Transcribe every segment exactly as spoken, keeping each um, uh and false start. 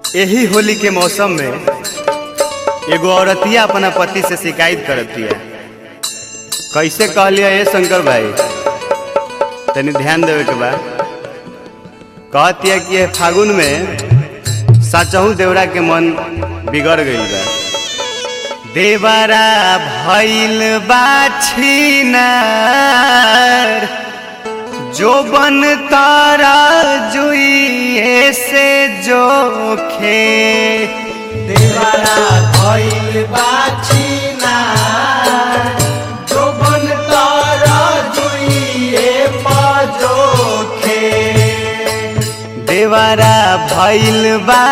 यही होली के मौसम में एगो औरतिया अपना पति से शिकायत करतिया। कैसे कहलिया ये शंकर भाई, तनी ध्यान देवे के बा। कहतिया कि ये फागुन में सचहू देवरा के मन बिगड़ गईल बा। देवरा भइल बा छिनार, जो बन तारा जुइए से जोखे। देवरा भइल बा छिनार, जो बन तारा जुइए जोखे। देवरा भइल बा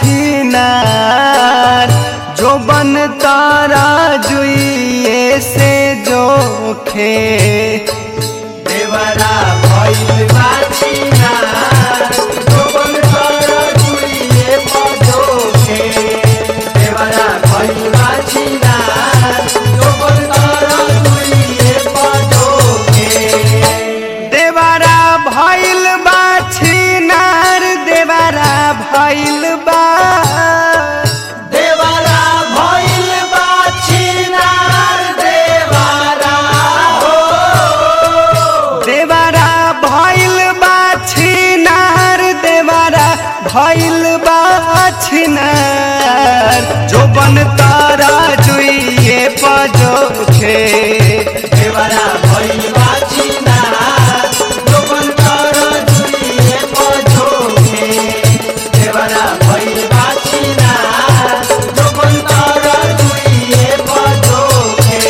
छिनार, जो बन तारा जुइए से जोखे। देवरा भइल बा छिनार, जो बन तारा जुइए जोखे। देवरा भइल बा छिनार, जो बन तारा जुइए जोखे। देवरा भइल बा छिनार, देवरा भइल बा देवरा भइल बा छिनार, देवरा हो। देवरा भइल बा छिनार, देवरा भइल बा छिनार, जो बन तारा जुइए पजोखे। देवरा भइल बा छिनार, जो बन तारा जुइए जोखे। देवरा भइल बा छिनार, जो बन तारा जुइए जोखे।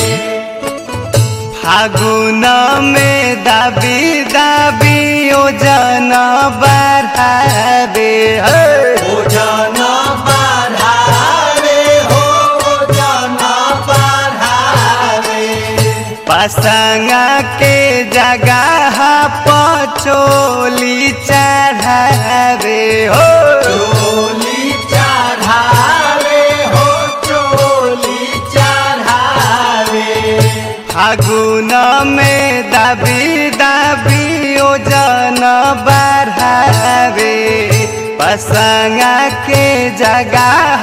फागुन में दाबी दाबी ओजन बढ़ावे। ओजन बढ़ावे हो, ओजन बढ़ावे। पसंगा के जगह पचोली चढ़ावे हो। चोली चढ़ावे हो, चोली चढ़ावे। फागुन में दाबी दाबी ओजन बढ़ावे। पसंगा के जगह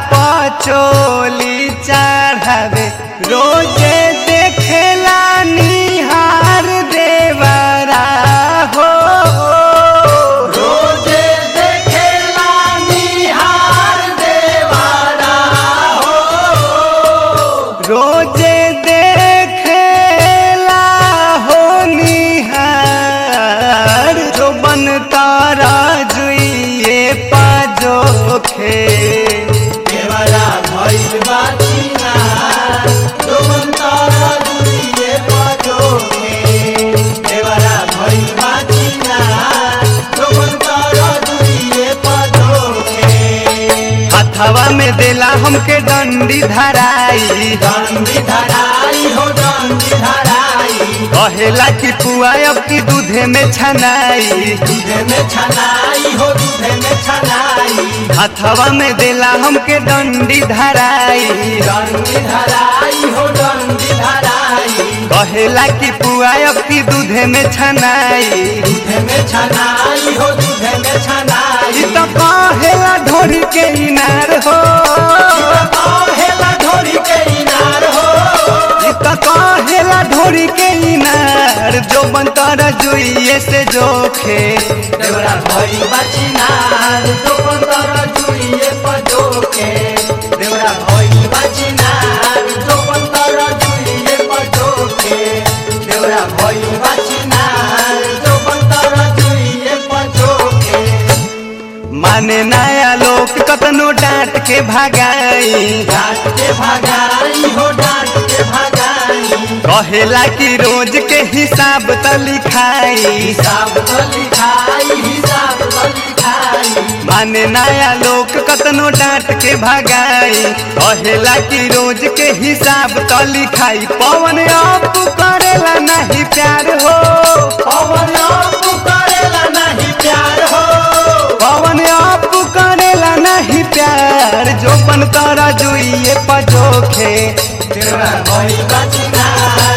पचोली चढ़ावे। रोजे देखेला निहार देवरा हो। रोजे देखेला निहार देवरा हो। रोजे देखेला हो निहार, जो बन तारा जुइए पजोखे। देवरा भइल बा छिनार, जो बन तारा जुइए जोखे। देवरा भइल बा छिनार, जो बन तारा जुइए जोखे। हथवा में देला हमके डंडी धराई। डंडी धराई हो, डंडी धराई। कहेला कि पुआ अब की दूधे में छनाई। दूधे में छनाई हो, दूधे में छनाई। हथवा में देला हमके डंडी धराई। डंडी धराई हो, डंडी धराई। कहेला कि पुआ अब की दूधे में छनाई। दूधे में छनाई हो, दूधे में छनाई। ई तो कहेला ढोरी के इनार हो। कहेला ढोरी के इनार हो। ई तो कहेला ढोरी के इनार, जो बन तारा जुइए से जोखे। देवरा भइल बा छिनार, जो बन तारा जुइए जोखे। देवरा भइल बा छिनार, जो बन तारा जुइए जोखे। देवरा भइल बा छिनार, जो बन तारा जुइए जोखे। माने नया लोग कतनो डांट के भगाई। डांट के भगाई हो, डांट के भगाई। कहेला कि रोज के हिसाब त लिखाई। हिसाब तो लिखाई, हिसाब तो लिखाई। माने नया लोग कतनो डांट के भगाई। कहेला कि रोज के हिसाब त लिखाई। पवन आप करेला नहीं प्यार हो। पवन आप करेला नहीं प्यार हो। पवन आप करेला नहीं प्यार, जो बन तारा जुइए पजोखे। देवरा भइल बा छिनार,